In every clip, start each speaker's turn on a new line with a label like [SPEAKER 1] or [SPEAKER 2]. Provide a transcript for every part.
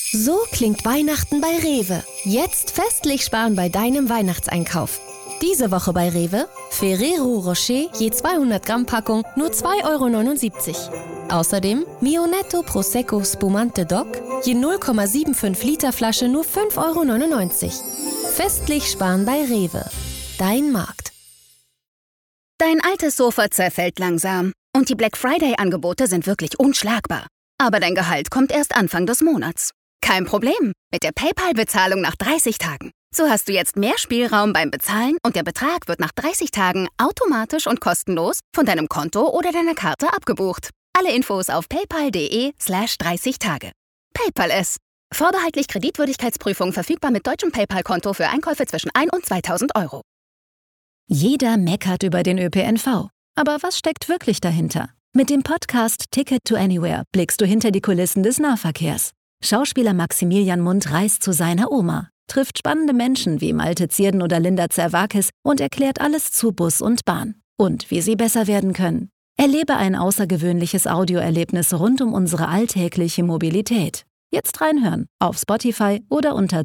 [SPEAKER 1] So klingt Weihnachten bei Rewe. Jetzt festlich sparen bei deinem Weihnachtseinkauf. Diese Woche bei Rewe: Ferrero Rocher je 200 Gramm Packung nur 2,79 €. Außerdem Mionetto Prosecco Spumante Doc je 0,75 Liter Flasche nur 5,99 €. Festlich sparen bei Rewe. Dein Markt.
[SPEAKER 2] Dein altes Sofa zerfällt langsam und die Black Friday-Angebote sind wirklich unschlagbar. Aber dein Gehalt kommt erst Anfang des Monats. Kein Problem mit der PayPal-Bezahlung nach 30 Tagen. So hast du jetzt mehr Spielraum beim Bezahlen und der Betrag wird nach 30 Tagen automatisch und kostenlos von deinem Konto oder deiner Karte abgebucht. Alle Infos auf paypal.de/30 Tage. PayPal es. Vorbehaltlich Kreditwürdigkeitsprüfung verfügbar mit deutschem PayPal-Konto für Einkäufe zwischen 1 und 2.000 €.
[SPEAKER 3] Jeder meckert über den ÖPNV. Aber was steckt wirklich dahinter? Mit dem Podcast Ticket to Anywhere blickst du hinter die Kulissen des Nahverkehrs. Schauspieler Maximilian Mundt reist zu seiner Oma, trifft spannende Menschen wie Malte Zierden oder Linda Zerwakis und erklärt alles zu Bus und Bahn und wie sie besser werden können. Erlebe ein außergewöhnliches Audioerlebnis rund um unsere alltägliche Mobilität. Jetzt reinhören auf Spotify oder unter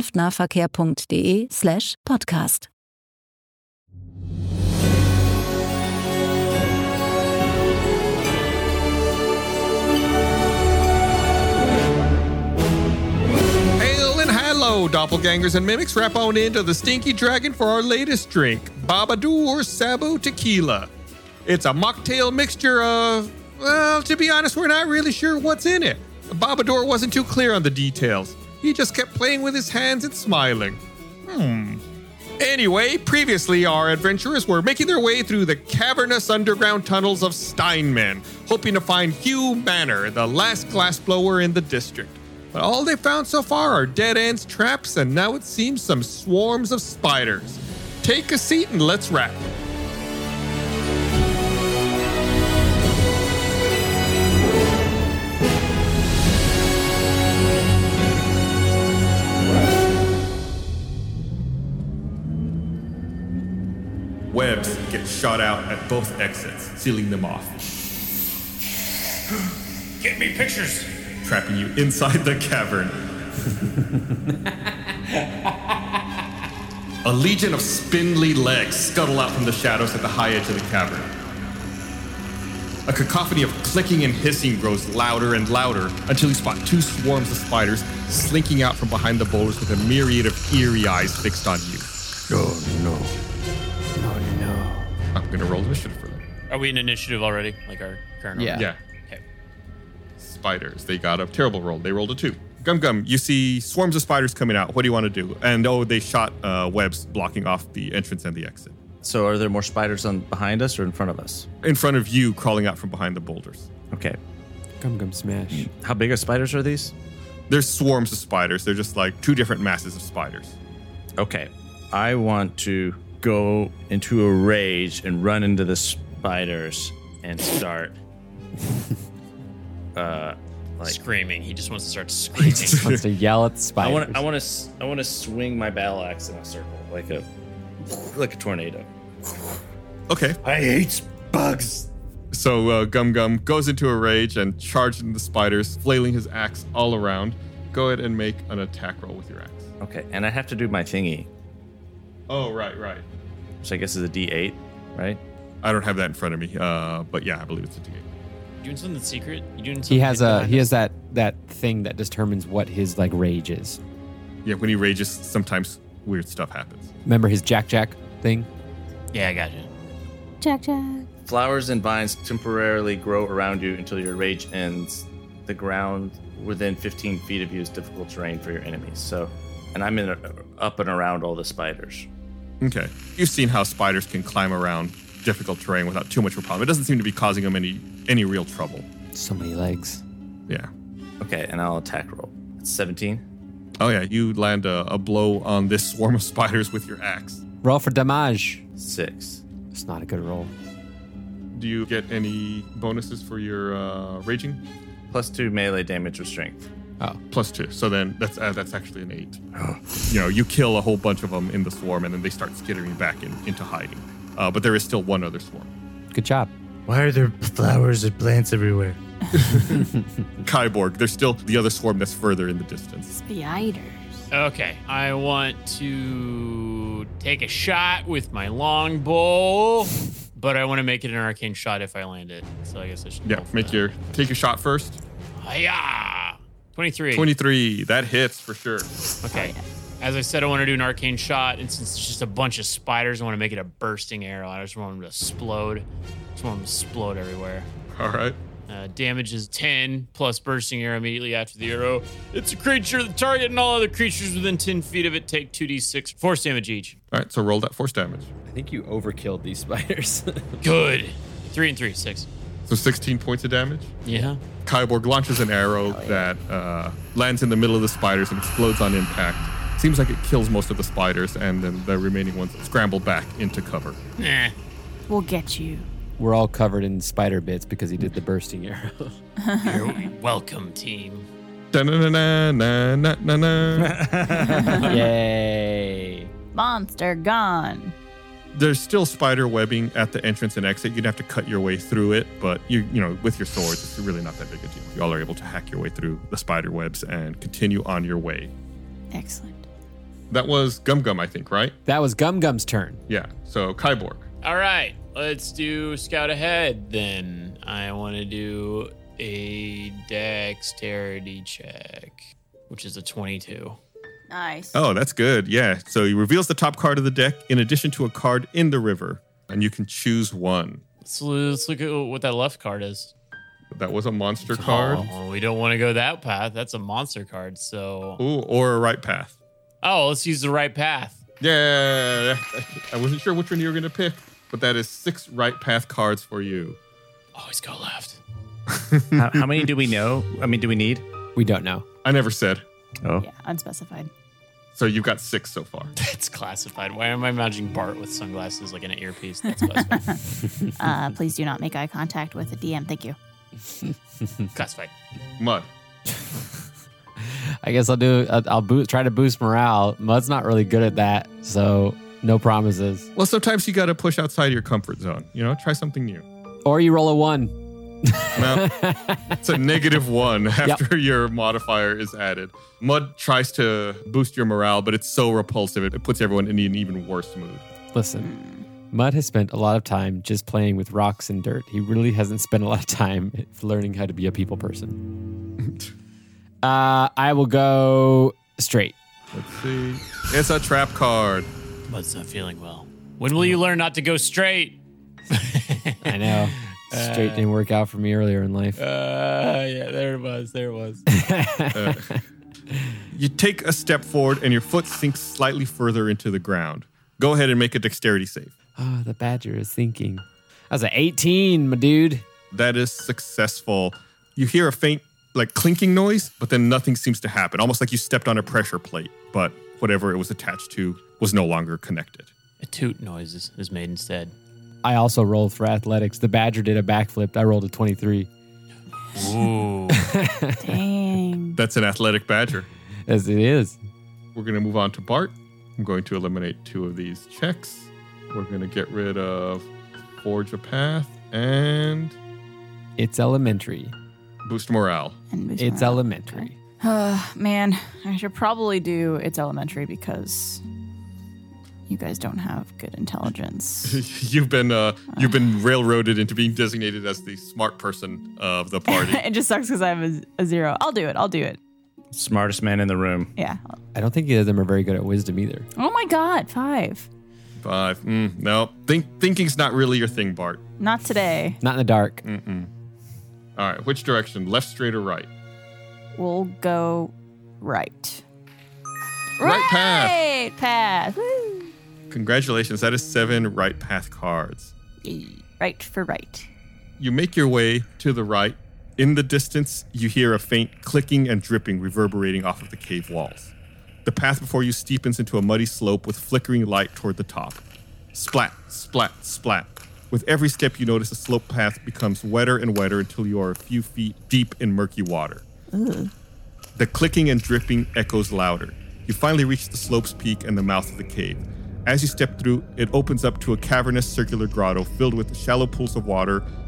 [SPEAKER 3] zukunftnahverkehr.de/podcast.
[SPEAKER 4] Hello, doppelgangers and mimics. Wrap on into the Stinky Dragon for our latest drink, Babadour Sabu Tequila. It's a mocktail mixture of, well, to be honest, we're not really sure what's in it. Babadour wasn't too clear on the details. He just kept playing with his hands and smiling. Anyway, previously our adventurers were making their way through the cavernous underground tunnels of Steinman, hoping to find Hugh Manor, the last glassblower in the district. But all they found so far are dead ends, traps, and now it seems some swarms of spiders. Take a seat and let's wrap. Webs get shot out at both exits, sealing them off.
[SPEAKER 5] Get me pictures.
[SPEAKER 4] Trapping you inside the cavern. A legion of spindly legs scuttle out from the shadows at the high edge of the cavern. A cacophony of clicking and hissing grows louder and louder until you spot two swarms of spiders slinking out from behind the boulders with a myriad of eerie eyes fixed on you.
[SPEAKER 5] Oh no.
[SPEAKER 4] I'm gonna roll initiative for them.
[SPEAKER 6] Are we in initiative already? Like our current roll?
[SPEAKER 4] Yeah. Spiders. They got a terrible roll. They rolled a 2. Gum, you see swarms of spiders coming out. What do you want to do? And they shot webs blocking off the entrance and the exit.
[SPEAKER 7] So are there more spiders behind us or in front of us?
[SPEAKER 4] In front of you, crawling out from behind the boulders.
[SPEAKER 7] Okay.
[SPEAKER 8] Gum smash.
[SPEAKER 7] How big of spiders are these?
[SPEAKER 4] There's swarms of spiders. They're just like two different masses of spiders.
[SPEAKER 7] Okay. I want to go into a rage and run into the spiders and start
[SPEAKER 6] screaming. He just wants to start screaming.
[SPEAKER 8] He just wants to yell at the spiders.
[SPEAKER 7] I want to swing my battle axe in a circle like a tornado.
[SPEAKER 4] Okay.
[SPEAKER 5] I hate bugs.
[SPEAKER 4] So Gum goes into a rage and charges into the spiders, flailing his axe all around. Go ahead and make an attack roll with your axe.
[SPEAKER 7] Okay, and I have to do my thingy.
[SPEAKER 4] Oh, right.
[SPEAKER 7] Which I guess is a D8, right?
[SPEAKER 4] I don't have that in front of me, but yeah, I believe it's a D8.
[SPEAKER 6] You doing something secret? You doing something?
[SPEAKER 8] He has that thing that determines what his rage is.
[SPEAKER 4] Yeah, when he rages, sometimes weird stuff happens.
[SPEAKER 8] Remember his Jack thing?
[SPEAKER 6] Yeah, I got you.
[SPEAKER 2] Jack.
[SPEAKER 7] Flowers and vines temporarily grow around you until your rage ends. The ground within 15 feet of you is difficult terrain for your enemies. And I'm up and around all the spiders.
[SPEAKER 4] Okay. You've seen how spiders can climb around difficult terrain without too much of a problem. It doesn't seem to be causing them any real trouble.
[SPEAKER 8] So many legs.
[SPEAKER 4] Yeah.
[SPEAKER 7] Okay, and I'll attack roll. It's 17.
[SPEAKER 4] Oh yeah, you land a blow on this swarm of spiders with your axe.
[SPEAKER 8] Roll for damage.
[SPEAKER 7] 6.
[SPEAKER 8] It's not a good roll.
[SPEAKER 4] Do you get any bonuses for your raging?
[SPEAKER 7] +2 melee damage with strength.
[SPEAKER 8] Oh.
[SPEAKER 4] +2. So then that's actually an 8. You kill a whole bunch of them in the swarm, and then they start skittering back into hiding. But there is still one other swarm.
[SPEAKER 8] Good job.
[SPEAKER 5] Why are there flowers and plants everywhere?
[SPEAKER 4] Kyborg, there's still the other swarm that's further in the distance.
[SPEAKER 9] Spiders.
[SPEAKER 6] Okay, I want to take a shot with my longbow, but I want to make it an arcane shot if I land it. So I guess I should.
[SPEAKER 4] Yeah, take your shot first.
[SPEAKER 6] Hiya! 23.
[SPEAKER 4] 23, that hits for sure.
[SPEAKER 6] Okay. As I said, I want to do an arcane shot, and since it's just a bunch of spiders, I want to make it a bursting arrow. I just want them to explode. Everywhere.
[SPEAKER 4] All right.
[SPEAKER 6] Damage is 10 plus bursting arrow immediately after the arrow. It's a creature. The target and all other creatures within 10 feet of it take 2d6 force damage each.
[SPEAKER 4] All right, so roll that force damage.
[SPEAKER 8] I think you overkilled these spiders.
[SPEAKER 6] Good. 3 and 3, 6.
[SPEAKER 4] So 16 points of damage.
[SPEAKER 6] Yeah.
[SPEAKER 4] Kyborg launches an arrow that lands in the middle of the spiders and explodes on impact. Seems like it kills most of the spiders, and then the remaining ones scramble back into cover.
[SPEAKER 6] Nah.
[SPEAKER 9] We'll get you.
[SPEAKER 8] We're all covered in spider bits because he did the bursting arrow.
[SPEAKER 6] You're welcome, team.
[SPEAKER 4] Da-na-na-na-na-na-na.
[SPEAKER 8] Yay.
[SPEAKER 9] Monster gone.
[SPEAKER 4] There's still spider webbing at the entrance and exit. You'd have to cut your way through it, but you know, with your swords, it's really not that big a deal. You all are able to hack your way through the spider webs and continue on your way.
[SPEAKER 9] Excellent.
[SPEAKER 4] That was Gum Gum, I think, right?
[SPEAKER 8] That was Gum Gum's turn.
[SPEAKER 4] Yeah. So Kyborg.
[SPEAKER 6] All right. Let's do scout ahead then. I want to do a dexterity check, which is a 22.
[SPEAKER 9] Nice.
[SPEAKER 4] Oh, that's good. Yeah. So he reveals the top card of the deck in addition to a card in the river, and you can choose one.
[SPEAKER 6] So let's look at what that left card is.
[SPEAKER 4] That was a monster card.
[SPEAKER 6] Oh, we don't want to go that path. That's a monster card. So.
[SPEAKER 4] Ooh, or a right path.
[SPEAKER 6] Oh, let's use the right path.
[SPEAKER 4] Yeah. I wasn't sure which one you were going to pick, but that is 6 right path cards for you.
[SPEAKER 6] Always go left.
[SPEAKER 7] How many do we know? I mean, do we need?
[SPEAKER 8] We don't know.
[SPEAKER 4] I never said.
[SPEAKER 7] Oh.
[SPEAKER 9] Yeah, unspecified.
[SPEAKER 4] So you've got 6 so far.
[SPEAKER 6] That's classified. Why am I imagining Bart with sunglasses like in an earpiece? That's classified.
[SPEAKER 9] Please do not make eye contact with the DM. Thank you.
[SPEAKER 6] Classified.
[SPEAKER 4] Mud.
[SPEAKER 8] I guess I'll try to boost morale. Mud's not really good at that, so no promises.
[SPEAKER 4] Well, sometimes you got to push outside your comfort zone. You know, try something new.
[SPEAKER 8] Or you roll a 1.
[SPEAKER 4] No, it's a -1 after your modifier is added. Mud tries to boost your morale, but it's so repulsive, it puts everyone in an even worse mood.
[SPEAKER 8] Listen, Mud has spent a lot of time just playing with rocks and dirt. He really hasn't spent a lot of time learning how to be a people person. I will go straight.
[SPEAKER 4] Let's see. It's a trap card.
[SPEAKER 6] Mud's not feeling well. When will you learn not to go straight?
[SPEAKER 8] I know. Straight didn't work out for me earlier in life.
[SPEAKER 6] Yeah, there it was.
[SPEAKER 4] You take a step forward and your foot sinks slightly further into the ground. Go ahead and make a dexterity save.
[SPEAKER 8] Oh, the badger is thinking. That was an 18, my dude.
[SPEAKER 4] That is successful. You hear a faint, clinking noise, but then nothing seems to happen. Almost like you stepped on a pressure plate, but whatever it was attached to was no longer connected.
[SPEAKER 6] A toot noise is made instead.
[SPEAKER 8] I also rolled for athletics. The badger did a backflip. I rolled a 23.
[SPEAKER 6] Ooh.
[SPEAKER 9] Dang.
[SPEAKER 4] That's an athletic badger.
[SPEAKER 8] As it is.
[SPEAKER 4] We're going to move on to Bart. I'm going to eliminate 2 of these checks. We're going to get rid of Forge a Path and
[SPEAKER 8] It's elementary.
[SPEAKER 4] Boost Morale.
[SPEAKER 8] It's elementary.
[SPEAKER 9] Man, I should probably do It's Elementary because you guys don't have good intelligence.
[SPEAKER 4] You've been railroaded into being designated as the smart person of the party.
[SPEAKER 9] It just sucks because I have a 0. I'll do it.
[SPEAKER 7] Smartest man in the room.
[SPEAKER 9] Yeah.
[SPEAKER 8] I don't think either of them are very good at wisdom either.
[SPEAKER 9] Oh my God, 5.
[SPEAKER 4] 5. No. Thinking's not really your thing, Bart.
[SPEAKER 9] Not today.
[SPEAKER 8] Not in the dark.
[SPEAKER 4] All right. Which direction? Left, straight, or right?
[SPEAKER 9] We'll go right.
[SPEAKER 4] Right path.
[SPEAKER 9] Right path. Woo.
[SPEAKER 4] Congratulations. That is 7 right path cards.
[SPEAKER 9] Yay. Right for right.
[SPEAKER 4] You make your way to the right. In the distance, you hear a faint clicking and dripping reverberating off of the cave walls. The path before you steepens into a muddy slope with flickering light toward the top. Splat, splat, splat. With every step, you notice the slope path becomes wetter and wetter until you are a few feet deep in murky water.
[SPEAKER 9] Ooh.
[SPEAKER 4] The clicking and dripping echoes louder. You finally reach the slope's peak and the mouth of the cave. As you step through, it opens up to a cavernous circular grotto filled with shallow pools of water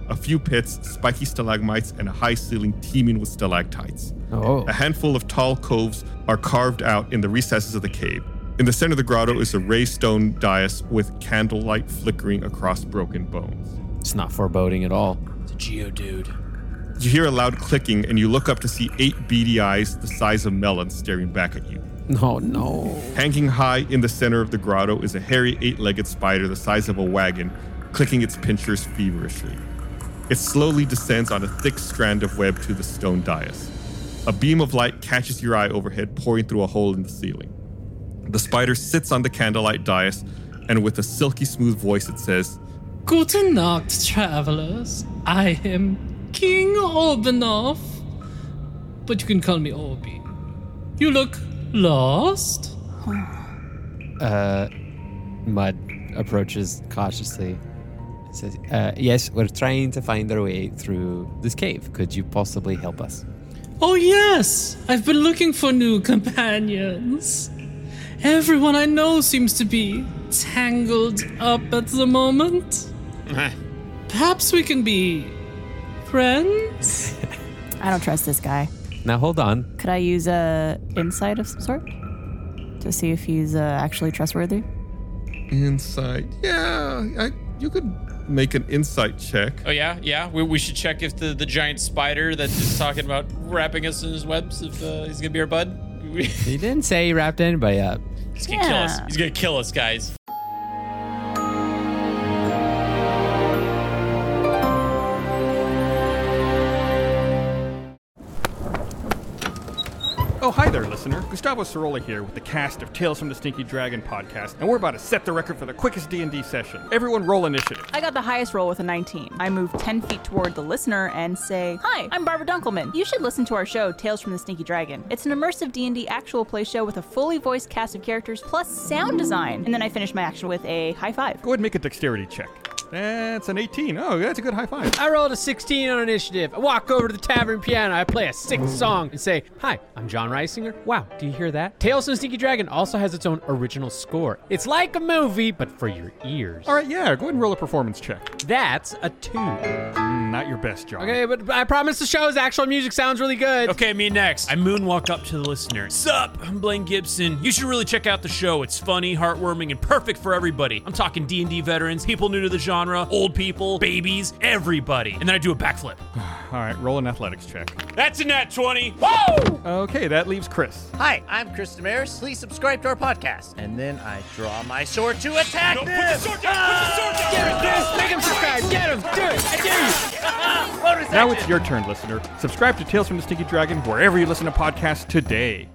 [SPEAKER 4] a few pits, spiky stalagmites, and a high ceiling teeming with stalactites.
[SPEAKER 8] Oh.
[SPEAKER 4] A handful of tall coves are carved out in the recesses of the cave. In the center of the grotto is a raised stone dais with candlelight flickering across broken bones.
[SPEAKER 8] It's not foreboding at all.
[SPEAKER 6] It's a Geodude.
[SPEAKER 4] You hear a loud clicking, and you look up to see 8 beady eyes the size of melons staring back at you.
[SPEAKER 8] Oh, no.
[SPEAKER 4] Hanging high in the center of the grotto is a hairy 8-legged spider the size of a wagon, clicking its pincers feverishly. It slowly descends on a thick strand of web to the stone dais. A beam of light catches your eye overhead, pouring through a hole in the ceiling. The spider sits on the candlelight dais, and with a silky smooth voice it says,
[SPEAKER 10] Guten Nacht, travelers. I am King Orbanoff, but you can call me Orbi. You look lost?
[SPEAKER 8] Mud approaches cautiously. Says, yes, we're trying to find our way through this cave. Could you possibly help us?
[SPEAKER 10] Oh yes, I've been looking for new companions. Everyone I know seems to be tangled up at the moment. Perhaps we can be friends?
[SPEAKER 9] I don't trust this guy.
[SPEAKER 8] Now hold on.
[SPEAKER 9] Could I use a insight of some sort to see if he's actually trustworthy?
[SPEAKER 4] Insight. Yeah, you could make an insight check.
[SPEAKER 6] Oh, yeah. We should check if the giant spider that is talking about wrapping us in his webs, if he's gonna be our bud.
[SPEAKER 8] He didn't say he wrapped anybody up.
[SPEAKER 6] He's gonna kill us. He's gonna kill us, guys.
[SPEAKER 11] Oh, hi there, listener. Gustavo Cirola here with the cast of Tales from the Stinky Dragon podcast, and we're about to set the record for the quickest D&D session. Everyone roll initiative.
[SPEAKER 9] I got the highest roll with a 19. I move 10 feet toward the listener and say, Hi, I'm Barbara Dunkelman. You should listen to our show, Tales from the Stinky Dragon. It's an immersive D&D actual play show with a fully voiced cast of characters plus sound design. And then I finish my action with a high five.
[SPEAKER 11] Go ahead and make a dexterity check. That's an 18. Oh, that's a good high five.
[SPEAKER 12] I rolled a 16 on initiative. I walk over to the tavern piano. I play a sick song and say, Hi, I'm John Reisinger. Wow, do you hear that? Tales from the Stinky Dragon also has its own original score. It's like a movie, but for your ears.
[SPEAKER 11] All right, yeah, go ahead and roll a performance check.
[SPEAKER 12] That's a 2.
[SPEAKER 11] Not your best, John.
[SPEAKER 12] Okay, but I promise the show's actual music sounds really good.
[SPEAKER 6] Okay, me next. I moonwalk up to the listener. Sup, I'm Blaine Gibson. You should really check out the show. It's funny, heartwarming, and perfect for everybody. I'm talking D&D veterans, people new to the genre, old people, babies, everybody. And then I do a backflip.
[SPEAKER 11] All right, roll an athletics check.
[SPEAKER 6] That's a nat 20. Woo!
[SPEAKER 11] Okay, that leaves Chris.
[SPEAKER 7] Hi, I'm Chris Damaris. Please subscribe to our podcast. And then I draw my sword to attack them.
[SPEAKER 6] Put the sword down! Put the sword down!
[SPEAKER 12] Get him, Chris! Make him subscribe! Get him! Do it! I dare you!
[SPEAKER 11] Now it's your turn, listener. Subscribe to Tales from the Stinky Dragon wherever you listen to podcasts today.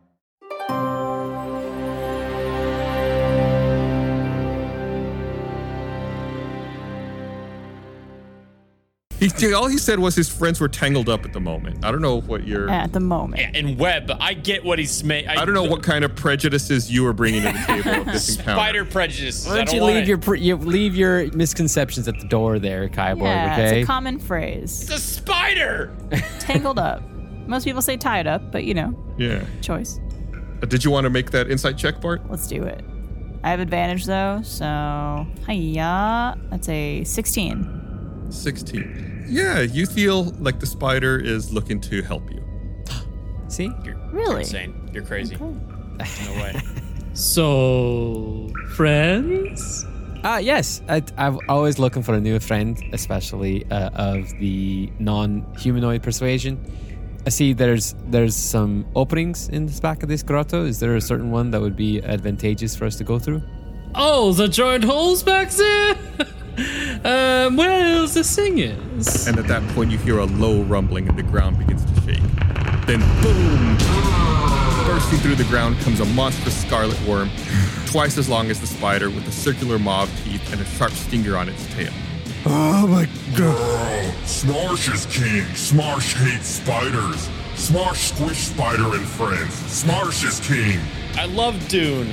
[SPEAKER 4] All he said was his friends were tangled up at the moment. I don't know what you're...
[SPEAKER 9] At the moment.
[SPEAKER 6] Yeah, and Webb, I get what he's made.
[SPEAKER 4] I don't know what kind of prejudices you are bringing to the table at this encounter.
[SPEAKER 6] Spider prejudice.
[SPEAKER 8] Why don't you leave your misconceptions at the door there, Kaiborg,
[SPEAKER 9] Yeah,
[SPEAKER 8] okay?
[SPEAKER 9] it's a common phrase.
[SPEAKER 6] It's a spider!
[SPEAKER 9] Tangled up. Most people say tied up, but
[SPEAKER 4] Yeah.
[SPEAKER 9] choice.
[SPEAKER 4] Did you want to make that insight check, Bart?
[SPEAKER 9] Let's do it. I have advantage though, so hiya. That's a 16.
[SPEAKER 4] 16. Yeah, you feel like the spider is looking to help you.
[SPEAKER 8] See?
[SPEAKER 6] You're
[SPEAKER 9] Really?
[SPEAKER 6] insane. You're crazy. No way.
[SPEAKER 10] So, friends?
[SPEAKER 8] Yes. I'm always looking for a new friend, especially of the non-humanoid persuasion. I see there's some openings in the back of this grotto. Is there a certain one that would be advantageous for us to go through?
[SPEAKER 10] Oh, the giant holes back there? Well, the thing is...
[SPEAKER 4] And at that point, you hear a low rumbling and the ground begins to shake. Then boom! Bursting through the ground comes a monstrous scarlet worm, twice as long as the spider, with a circular maw of teeth and a sharp stinger on its tail.
[SPEAKER 5] Oh my god. Smarsh is king. Smarsh hates spiders. Smarsh squish spider and friends. Smarsh is king.
[SPEAKER 6] I love Dune.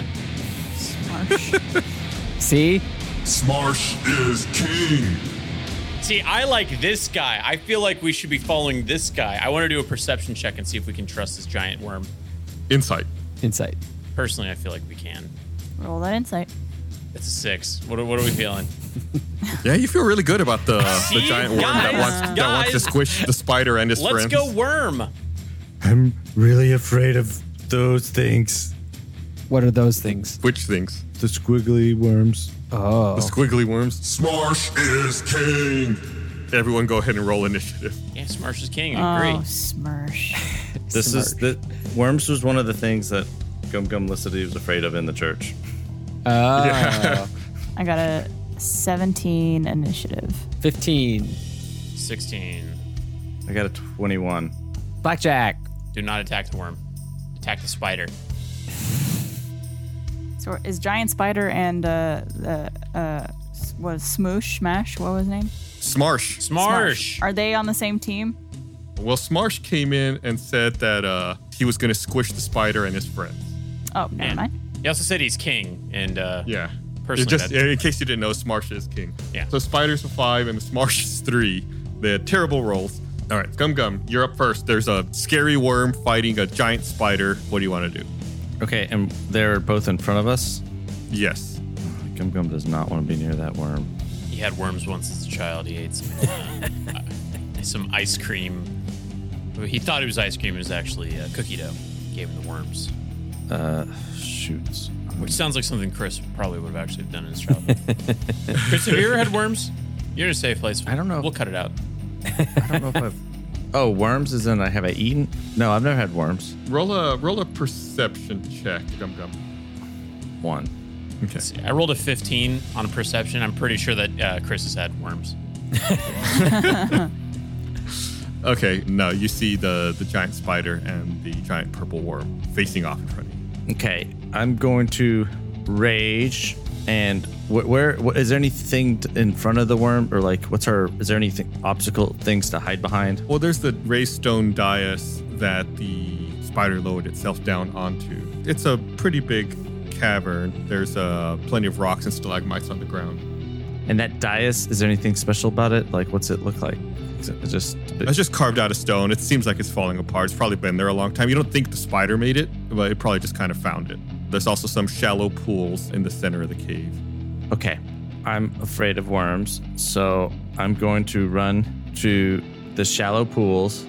[SPEAKER 8] See?
[SPEAKER 5] Smarsh is king.
[SPEAKER 6] See, I like this guy. I feel like we should be following this guy. I want to do a perception check and see if we can trust this giant worm.
[SPEAKER 4] Insight.
[SPEAKER 8] Insight.
[SPEAKER 6] Personally, I feel like we can.
[SPEAKER 9] Roll that insight.
[SPEAKER 6] It's a 6. What are we feeling?
[SPEAKER 4] Yeah, you feel really good about the giant worm that wants to
[SPEAKER 6] guys.
[SPEAKER 4] squish the spider and his friends.
[SPEAKER 6] Let's go worm.
[SPEAKER 7] I'm really afraid of those things.
[SPEAKER 8] What are those things?
[SPEAKER 4] Which things?
[SPEAKER 7] The squiggly worms.
[SPEAKER 8] Oh.
[SPEAKER 4] The squiggly worms.
[SPEAKER 5] Smarsh is king.
[SPEAKER 4] Everyone go ahead and roll initiative.
[SPEAKER 6] Yeah, Smarsh is king. I agree.
[SPEAKER 9] Oh, Smirsh.
[SPEAKER 7] Worms was one of the things that Gum Gum listed he was afraid of in the church.
[SPEAKER 4] Yeah.
[SPEAKER 9] I got a 17 initiative.
[SPEAKER 8] 15.
[SPEAKER 6] 16.
[SPEAKER 7] I got a 21.
[SPEAKER 8] Blackjack.
[SPEAKER 6] Do not attack the worm. Attack the spider.
[SPEAKER 9] So is Giant Spider and was Smoosh Smash? What was his name?
[SPEAKER 4] Smarsh.
[SPEAKER 9] Are they on the same team?
[SPEAKER 4] Well, Smarsh came in and said that he was going to squish the spider and his friends.
[SPEAKER 9] Oh, never mind.
[SPEAKER 6] He also said he's king, and
[SPEAKER 4] yeah.
[SPEAKER 6] personally,
[SPEAKER 4] Just in case you didn't know, Smarsh is king.
[SPEAKER 6] Yeah.
[SPEAKER 4] So Spider's a 5 and the Smarsh is 3. They had terrible rolls. All right, Gum Gum, you're up first. There's a scary worm fighting a giant spider. What do you want to do?
[SPEAKER 7] Okay, and they're both in front of us?
[SPEAKER 4] Yes.
[SPEAKER 7] Gum Gum does not want to be near that worm.
[SPEAKER 6] he had worms once as a child. He ate some ice cream. He thought it was ice cream. It was actually cookie dough. Gave him the worms.
[SPEAKER 7] Shoots.
[SPEAKER 6] Which sounds like something Chris probably would have actually done in his childhood. Chris, have you ever had worms? You're in a safe place.
[SPEAKER 7] I don't know.
[SPEAKER 6] We'll cut it out.
[SPEAKER 7] I don't know if I've... Oh, worms is in have I eaten? No, I've never had worms.
[SPEAKER 4] Roll a perception check, Gum Gum.
[SPEAKER 7] 1.
[SPEAKER 4] Okay.
[SPEAKER 6] See, I rolled a 15 on perception. I'm pretty sure that Chris has had worms.
[SPEAKER 4] Okay, no, you see the giant spider and the giant purple worm facing off in front of you.
[SPEAKER 7] Okay, I'm going to rage. And where is there anything in front of the worm, or like is there anything obstacle things to hide behind?
[SPEAKER 4] Well, there's the raised stone dais that the spider lowered itself down onto. It's a pretty big cavern. There's plenty of rocks and stalagmites on the ground.
[SPEAKER 7] And that dais, is there anything special about it? Like, what's it look like? Is it just
[SPEAKER 4] It's just carved out of stone. It seems like it's falling apart. It's probably been there a long time. You don't think the spider made it, but it probably just kind of found it. There's also some shallow pools in the center of the cave.
[SPEAKER 7] Okay, I'm afraid of worms, so I'm going to run to the shallow pools,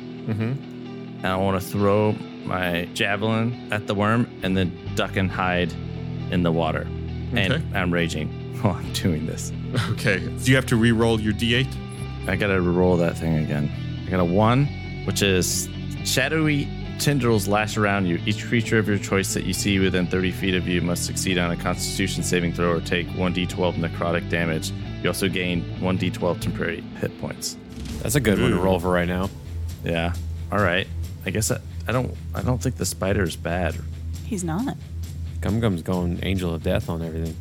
[SPEAKER 7] and I want to throw my javelin at the worm and then duck and hide in the water.
[SPEAKER 4] Okay.
[SPEAKER 7] And I'm raging while I'm doing this.
[SPEAKER 4] Okay, so you have to re-roll your D8?
[SPEAKER 7] I gotta roll that thing again. I got a 1, which is shadowy tendrils lash around you. Each creature of your choice that you see within 30 feet of you must succeed on a Constitution saving throw or take 1d12 necrotic damage. You also gain 1d12 temporary hit points.
[SPEAKER 8] That's a good one to roll for right now.
[SPEAKER 7] Yeah. All right. I guess I don't think the spider is bad.
[SPEAKER 9] He's not.
[SPEAKER 8] Gum Gum's going Angel of Death on everything.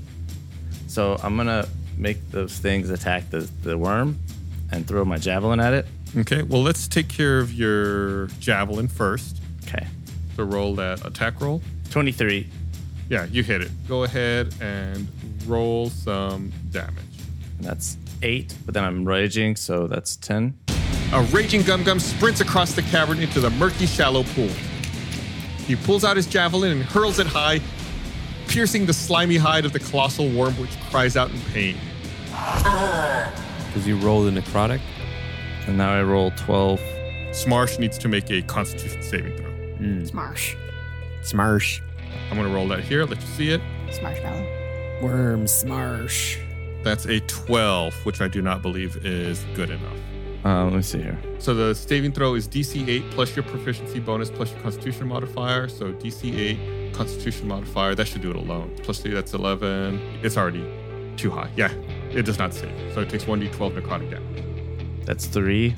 [SPEAKER 7] So I'm gonna make those things attack the worm and throw my javelin at it.
[SPEAKER 4] Okay, well, let's take care of your javelin first.
[SPEAKER 7] Okay.
[SPEAKER 4] So roll that attack roll.
[SPEAKER 7] 23.
[SPEAKER 4] Yeah, you hit it. Go ahead and roll some damage.
[SPEAKER 7] And that's 8, but then I'm raging, so that's 10.
[SPEAKER 4] A raging Gum Gum sprints across the cavern into the murky, shallow pool. He pulls out his javelin and hurls it high, piercing the slimy hide of the colossal worm, which cries out in pain.
[SPEAKER 8] Because you rolled a necrotic?
[SPEAKER 7] And now I roll 12.
[SPEAKER 4] Smarsh needs to make a Constitution saving throw.
[SPEAKER 9] Smarsh.
[SPEAKER 8] Smarsh.
[SPEAKER 4] I'm going to roll that here, let you see it.
[SPEAKER 9] Smarshmallow.
[SPEAKER 8] Worm Smarsh.
[SPEAKER 4] That's a 12, which I do not believe is good enough.
[SPEAKER 7] Let me see here.
[SPEAKER 4] So the saving throw is DC 8 plus your proficiency bonus plus your Constitution modifier. So DC 8, Constitution modifier, that should do it alone. Plus 3, that's 11. It's already too high. Yeah, it does not save. So it takes 1d12 necrotic damage.
[SPEAKER 7] That's 3.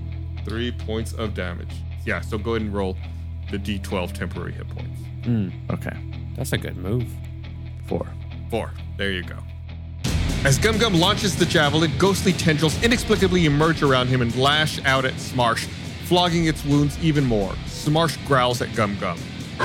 [SPEAKER 4] 3 points of damage. Yeah, so go ahead and roll the d12 temporary hit points.
[SPEAKER 7] Okay.
[SPEAKER 8] That's a good move.
[SPEAKER 7] 4.
[SPEAKER 4] 4. There you go. As Gum Gum launches the javelin, ghostly tendrils inexplicably emerge around him and lash out at Smarsh, flogging its wounds even more. Smarsh growls at Gum Gum.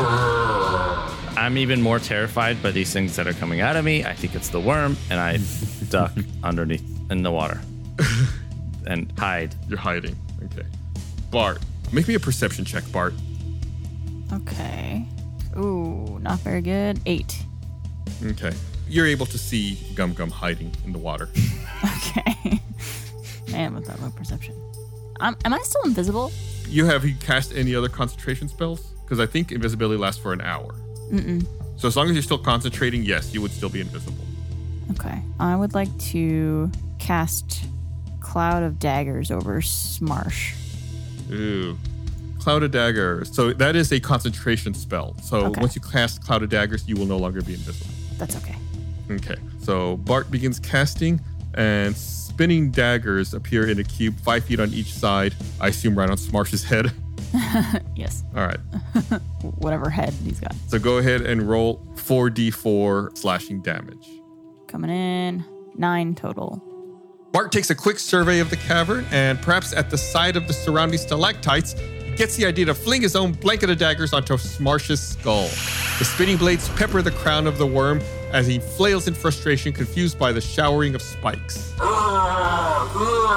[SPEAKER 7] I'm even more terrified by these things that are coming out of me. I think it's the worm, and I duck underneath in the water and hide.
[SPEAKER 4] You're hiding. Okay. Bart, make me a perception check, Bart.
[SPEAKER 9] Okay. Ooh, not very good. 8.
[SPEAKER 4] Okay. you're able to see Gum Gum hiding in the water.
[SPEAKER 9] Okay. Man, with that low perception. Am I still invisible?
[SPEAKER 4] Have you cast any other concentration spells? Because I think invisibility lasts for an hour.
[SPEAKER 9] Mm-mm.
[SPEAKER 4] So as long as you're still concentrating, yes, you would still be invisible.
[SPEAKER 9] Okay. I would like to cast Cloud of Daggers over Smarsh.
[SPEAKER 4] Ooh. Cloud of Daggers. So that is a concentration spell. So once you cast Cloud of Daggers, you will no longer be invisible.
[SPEAKER 9] That's okay.
[SPEAKER 4] Okay. So Bart begins casting, and spinning daggers appear in a cube 5 feet on each side. I assume right on Smarsh's head.
[SPEAKER 9] Yes.
[SPEAKER 4] All right.
[SPEAKER 9] Whatever head he's got.
[SPEAKER 4] So go ahead and roll 4d4 slashing damage.
[SPEAKER 9] Coming in. 9 total.
[SPEAKER 4] Bart takes a quick survey of the cavern, and perhaps at the side of the surrounding stalactites, gets the idea to fling his own blanket of daggers onto Smarsh's skull. The spinning blades pepper the crown of the worm as he flails in frustration, confused by the showering of spikes. All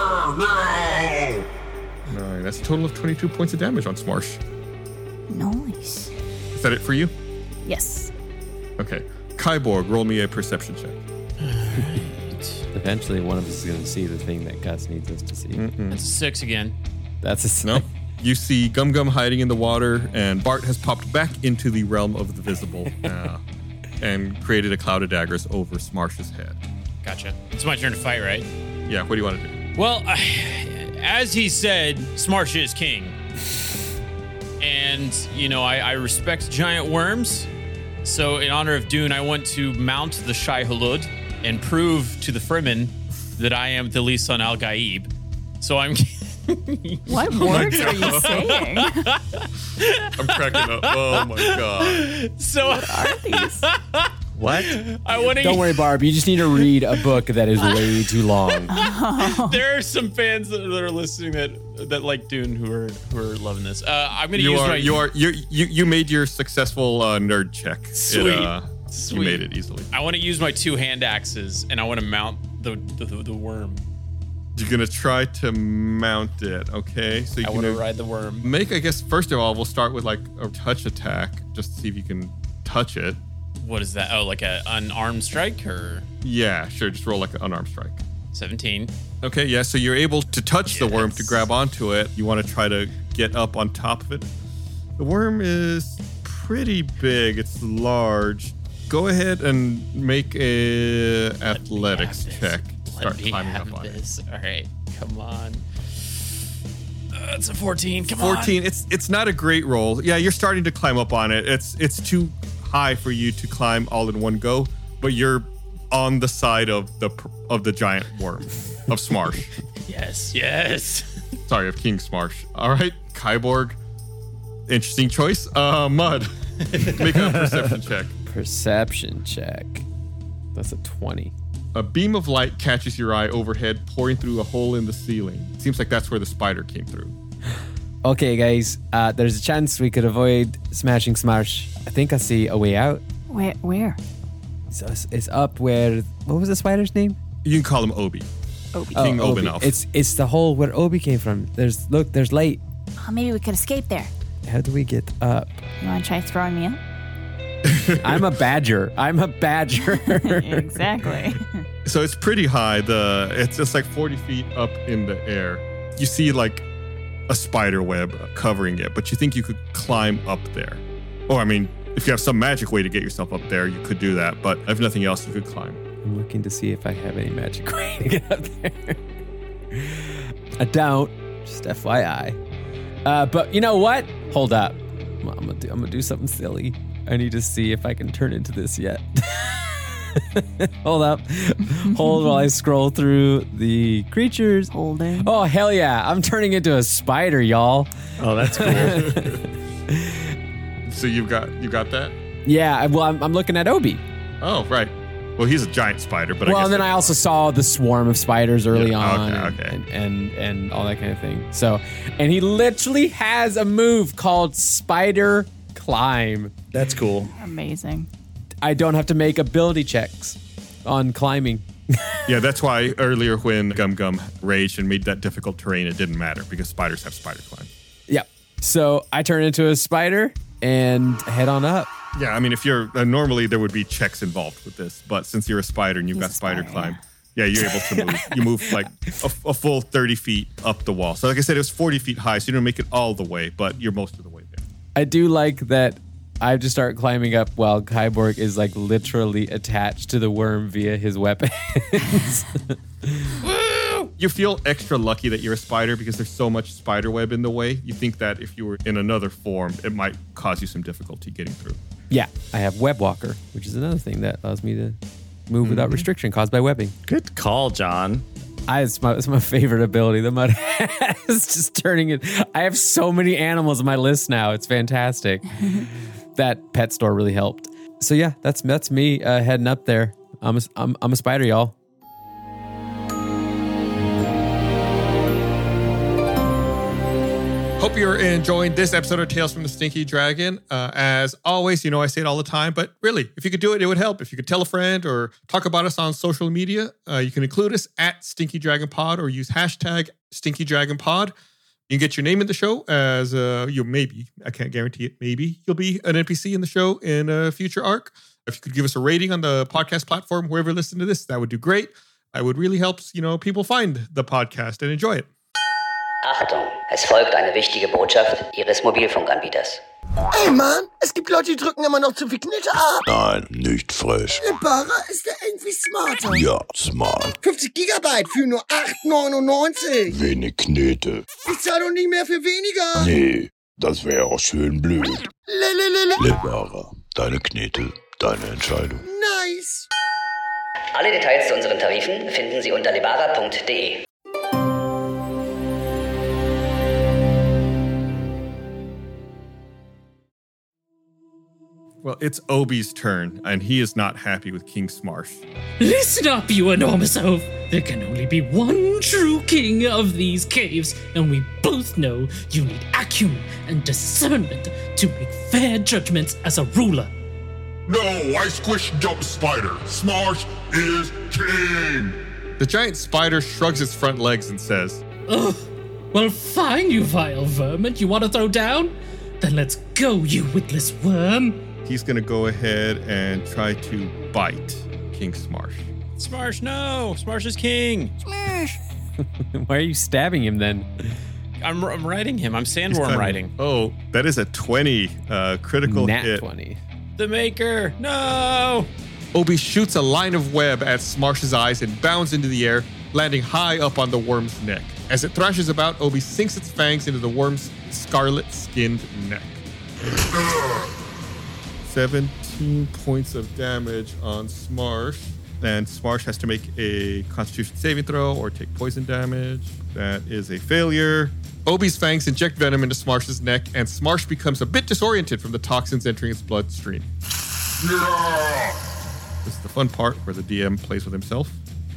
[SPEAKER 4] right, that's a total of 22 points of damage on Smarsh.
[SPEAKER 9] Nice.
[SPEAKER 4] Is that it for you?
[SPEAKER 9] Yes.
[SPEAKER 4] Okay. Kyborg, roll me a perception check.
[SPEAKER 8] Eventually, one of us is going to see the thing that Gus needs us to see.
[SPEAKER 6] That's a 6 again.
[SPEAKER 8] That's a 6.
[SPEAKER 4] No. You see Gum Gum hiding in the water, and Bart has popped back into the realm of the visible and created a cloud of daggers over Smarsh's head.
[SPEAKER 6] Gotcha. It's my turn to fight, right?
[SPEAKER 4] Yeah, what do you want to do?
[SPEAKER 6] Well, as he said, Smarsh is king. And, I respect giant worms. So in honor of Dune, I want to mount the Shai Hulud and prove to the Fremen that I am the Lisan al-Gaib. So I'm...
[SPEAKER 9] What words are you saying?
[SPEAKER 4] I'm cracking up. Oh my god.
[SPEAKER 6] So
[SPEAKER 9] what are these?
[SPEAKER 8] What?
[SPEAKER 6] Don't
[SPEAKER 8] worry, Barb. You just need to read a book that is way too long.
[SPEAKER 6] There are some fans that are listening that like Dune who are loving this. I'm gonna
[SPEAKER 4] You made your successful nerd check.
[SPEAKER 6] Sweet.
[SPEAKER 4] You made it easily.
[SPEAKER 6] I want to use my 2 hand axes and I want to mount the worm.
[SPEAKER 4] You're gonna try to mount it, okay? So
[SPEAKER 6] I want to ride the worm.
[SPEAKER 4] Make, I guess, first of all, we'll start with like a touch attack, just to see if you can touch it.
[SPEAKER 6] What is that? Oh, like an unarmed strike, or?
[SPEAKER 4] Yeah, sure. Just roll like an unarmed strike.
[SPEAKER 6] 17.
[SPEAKER 4] Okay, yeah. So you're able to touch the worm to grab onto it. You want to try to get up on top of it. The worm is pretty big. It's large. Go ahead and make a athletics check. Start climbing up on it.
[SPEAKER 6] All right, come on. It's a 14. Come on.
[SPEAKER 4] 14. It's not a great roll. Yeah, you're starting to climb up on it. It's too high for you to climb all in one go, but you're on the side of the giant worm of Smarsh.
[SPEAKER 6] Yes.
[SPEAKER 4] Sorry, of King Smarsh. All right, Kyborg. Interesting choice. Mud. Make a perception check.
[SPEAKER 8] Perception check. That's a 20.
[SPEAKER 4] A beam of light catches your eye overhead, pouring through a hole in the ceiling. Seems like that's where the spider came through.
[SPEAKER 8] Okay, guys. There's a chance we could avoid smashing Smarsh. I think I see a way out.
[SPEAKER 9] Where?
[SPEAKER 8] It's up where... What was the spider's name?
[SPEAKER 4] You can call him Obi. King Obenelf.
[SPEAKER 8] It's the hole where Obi came from. There's light.
[SPEAKER 9] Oh, maybe we could escape there.
[SPEAKER 8] How do we get up?
[SPEAKER 9] You want to try throwing me up?
[SPEAKER 8] I'm a badger.
[SPEAKER 9] Exactly.
[SPEAKER 4] So it's pretty high. It's just like 40 feet up in the air. You see like a spider web covering it, but you think you could climb up there. Or I mean, if you have some magic way to get yourself up there, you could do that. But if nothing else, you could climb.
[SPEAKER 8] I'm looking to see if I have any magic way to get up there. I don't. Just FYI. But you know what? Hold up. I'm gonna do something silly. I need to see if I can turn into this yet. Hold up. Hold while I scroll through the creatures.
[SPEAKER 9] Holding.
[SPEAKER 8] Oh, hell yeah. I'm turning into a spider, y'all.
[SPEAKER 7] Oh, that's cool.
[SPEAKER 4] So you got that?
[SPEAKER 8] Yeah, well, I'm looking at Obi.
[SPEAKER 4] Oh, right. Well, he's a giant spider, but
[SPEAKER 8] and then I also saw the swarm of spiders early on.
[SPEAKER 4] Okay.
[SPEAKER 8] And all that kind of thing. So, and he literally has a move called Spider Climb.
[SPEAKER 7] That's cool.
[SPEAKER 9] Amazing.
[SPEAKER 8] I don't have to make ability checks on climbing.
[SPEAKER 4] Yeah, that's why earlier when Gum Gum raged and made that difficult terrain, it didn't matter because spiders have spider climb.
[SPEAKER 8] Yep. So I turn into a spider and head on up.
[SPEAKER 4] Yeah, I mean, if you're normally there would be checks involved with this, but since you're a spider and you've got spider climb, yeah, you're able to move. You move like a full 30 feet up the wall. So like I said, it was 40 feet high, so you don't make it all the way, but you're most of the way there.
[SPEAKER 8] I do like that I just start climbing up while Kyborg is like literally attached to the worm via his weapons.
[SPEAKER 4] You feel extra lucky that you're a spider because there's so much spider web in the way. You think that if you were in another form, it might cause you some difficulty getting through.
[SPEAKER 8] Yeah, I have Web Walker, which is another thing that allows me to move without restriction caused by webbing.
[SPEAKER 7] Good call, John.
[SPEAKER 8] It's my favorite ability. The mud is just turning it. I have so many animals on my list now. It's fantastic. That pet store really helped. So yeah, that's me heading up there. I'm a spider, y'all.
[SPEAKER 4] Hope you're enjoying this episode of Tales from the Stinky Dragon. As always, I say it all the time, but really, if you could do it, it would help. If you could tell a friend or talk about us on social media, you can include us at Stinky Dragon Pod or use hashtag Stinky Dragon Pod. You can get your name in the show as maybe, I can't guarantee it, maybe you'll be an NPC in the show in a future arc. If you could give us a rating on the podcast platform, wherever you listen to this, that would do great. It would really help, people find the podcast and enjoy it.
[SPEAKER 13] Achtung, es folgt eine wichtige Botschaft Ihres Mobilfunkanbieters.
[SPEAKER 14] Ey Mann, es gibt Leute, die drücken immer noch zu viel Knitte ab.
[SPEAKER 5] Nein, nicht frech.
[SPEAKER 14] Libara ist ja irgendwie smarter.
[SPEAKER 5] Ja, smart.
[SPEAKER 14] 50 Gigabyte für nur 8,99.
[SPEAKER 5] Wenig Knete.
[SPEAKER 14] Ich zahle doch nicht mehr für weniger.
[SPEAKER 5] Nee, das wäre auch schön blöd. Libara, deine Knete, deine Entscheidung.
[SPEAKER 14] Nice.
[SPEAKER 13] Alle Details zu unseren Tarifen finden Sie unter libara.de.
[SPEAKER 4] Well, it's Obi's turn, and he is not happy with King Smarsh.
[SPEAKER 10] Listen up, you enormous oaf. There can only be one true king of these caves, and we both know you need acumen and discernment to make fair judgments as a ruler.
[SPEAKER 5] No, I squish jump spider. Smarsh is king.
[SPEAKER 4] The giant spider shrugs its front legs and says,
[SPEAKER 10] Ugh. Well, fine, you vile vermin. You want to throw down? Then let's go, you witless worm.
[SPEAKER 4] He's going to go ahead and try to bite King Smarsh.
[SPEAKER 6] Smarsh, no! Smarsh is king!
[SPEAKER 8] Smarsh! Why are you stabbing him then?
[SPEAKER 6] I'm riding him. I'm sandworm riding.
[SPEAKER 4] Oh, that is a 20 critical
[SPEAKER 8] Nat
[SPEAKER 4] hit.
[SPEAKER 8] 20.
[SPEAKER 6] The Maker, no!
[SPEAKER 4] Obi shoots a line of web at Smarsh's eyes and bounds into the air, landing high up on the worm's neck. As it thrashes about, Obi sinks its fangs into the worm's scarlet-skinned neck. 17 points of damage on Smarsh. And Smarsh has to make a Constitution saving throw or take poison damage. That is a failure. Obi's fangs inject venom into Smarsh's neck, and Smarsh becomes a bit disoriented from the toxins entering its bloodstream.
[SPEAKER 5] Yeah!
[SPEAKER 4] This is the fun part where the DM plays with himself.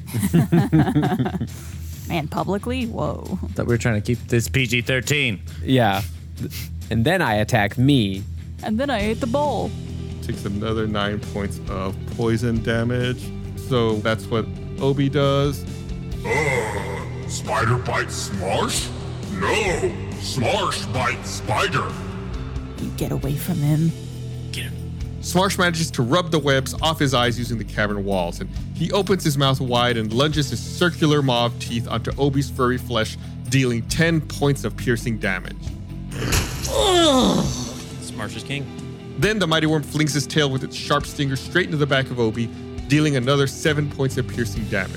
[SPEAKER 9] Man, publicly? Whoa.
[SPEAKER 7] Thought we were trying to keep this PG-13.
[SPEAKER 8] Yeah. And then I attack me.
[SPEAKER 9] And then I ate the bowl.
[SPEAKER 4] Takes another 9 points of poison damage. So that's what Obi does.
[SPEAKER 5] Spider bites Smarsh? No, Smarsh bites Spider.
[SPEAKER 9] You get away from him.
[SPEAKER 6] Get him.
[SPEAKER 4] Smarsh manages to rub the webs off his eyes using the cavern walls, and he opens his mouth wide and lunges his circular mauve teeth onto Obi's furry flesh, dealing 10 points of piercing damage.
[SPEAKER 6] Smarsh is king.
[SPEAKER 4] Then the mighty worm flings his tail with its sharp stinger straight into the back of Obi, dealing another 7 points of piercing damage.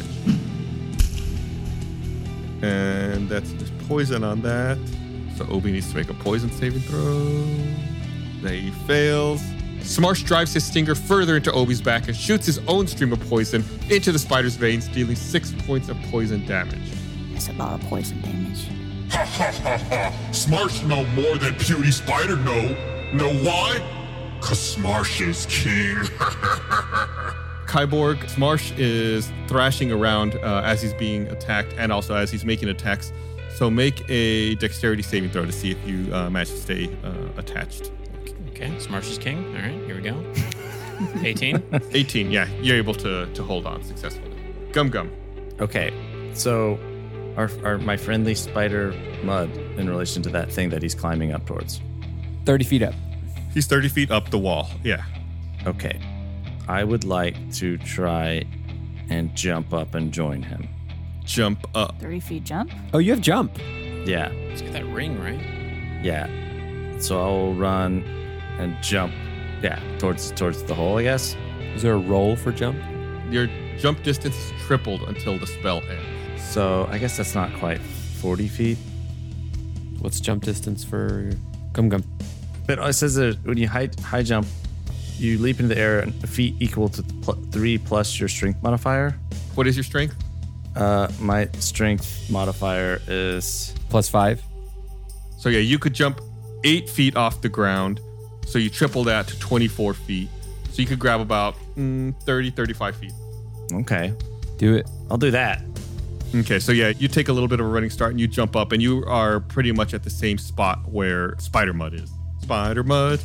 [SPEAKER 4] And that's just poison on that. So Obi needs to make a poison saving throw. He fails. Smarsh drives his stinger further into Obi's back and shoots his own stream of poison into the spider's veins, dealing 6 points of poison damage.
[SPEAKER 9] That's a lot of poison damage.
[SPEAKER 5] Ha ha ha ha! Smarsh know more than Pewdie Spider know. Know why? 'Cause Smarsh is king.
[SPEAKER 4] Kyborg, Smarsh is thrashing around as he's being attacked and also as he's making attacks. So make a dexterity saving throw to see if you manage to stay attached.
[SPEAKER 6] Okay, Smarsh is king. All right, here we go. 18?
[SPEAKER 4] 18, yeah. You're able to hold on successfully. Gum Gum.
[SPEAKER 7] Okay, so my friendly spider Mud in relation to that thing that he's climbing up towards?
[SPEAKER 8] 30 feet up.
[SPEAKER 4] He's 30 feet up the wall. Yeah.
[SPEAKER 7] Okay. I would like to try and jump up and join him.
[SPEAKER 4] Jump up.
[SPEAKER 9] 30 feet jump?
[SPEAKER 8] Oh, you have jump.
[SPEAKER 7] Yeah.
[SPEAKER 6] Let's get that ring, right?
[SPEAKER 7] Yeah. So I'll run and jump. Yeah, towards the hole, I guess.
[SPEAKER 8] Is there a roll for jump?
[SPEAKER 4] Your jump distance is tripled until the spell ends.
[SPEAKER 7] So I guess that's not quite 40 feet.
[SPEAKER 8] What's jump distance for Gum?
[SPEAKER 7] But it says that when you high jump, you leap into the air a feet equal to 3 plus your strength modifier.
[SPEAKER 4] What is your strength?
[SPEAKER 7] My strength modifier is
[SPEAKER 8] +5.
[SPEAKER 4] So yeah, you could jump 8 feet off the ground. So you triple that to 24 feet. So you could grab about 30, 35 feet.
[SPEAKER 7] Okay.
[SPEAKER 8] Do it.
[SPEAKER 7] I'll do that.
[SPEAKER 4] Okay, so yeah, you take a little bit of a running start and you jump up and you are pretty much at the same spot where Spider Mud is. Spider Mud.